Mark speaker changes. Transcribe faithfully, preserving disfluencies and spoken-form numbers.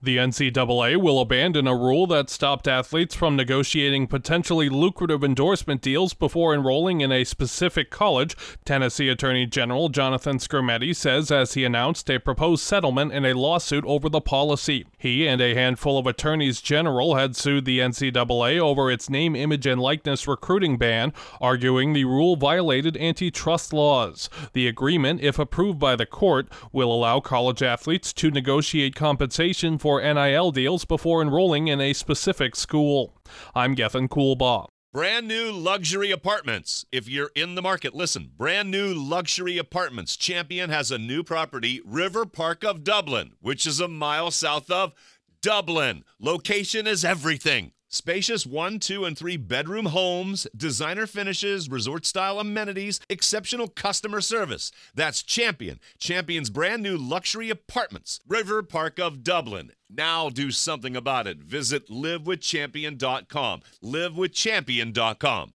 Speaker 1: The N C double A will abandon a rule that stopped athletes from negotiating potentially lucrative endorsement deals before enrolling in a specific college, Tennessee Attorney General Jonathan Skrmetti says as he announced a proposed settlement in a lawsuit over the policy. He and a handful of attorneys general had sued the N C double A over its name, image, and likeness recruiting ban, arguing the rule violated antitrust laws. The agreement, if approved by the court, will allow college athletes to negotiate compensation for N I L deals before enrolling in a specific school. I'm Gethin Coolbaugh.
Speaker 2: Brand new luxury apartments. If you're in the market, listen. Brand new luxury apartments. Champion has a new property, River Park of Dublin, which is a mile south of Dublin. Location is everything. Spacious one, two, and three bedroom homes, designer finishes, resort-style amenities, exceptional customer service. That's Champion. Champion's brand new luxury apartments. River Park of Dublin. Now do something about it. Visit live with champion dot com. live with champion dot com.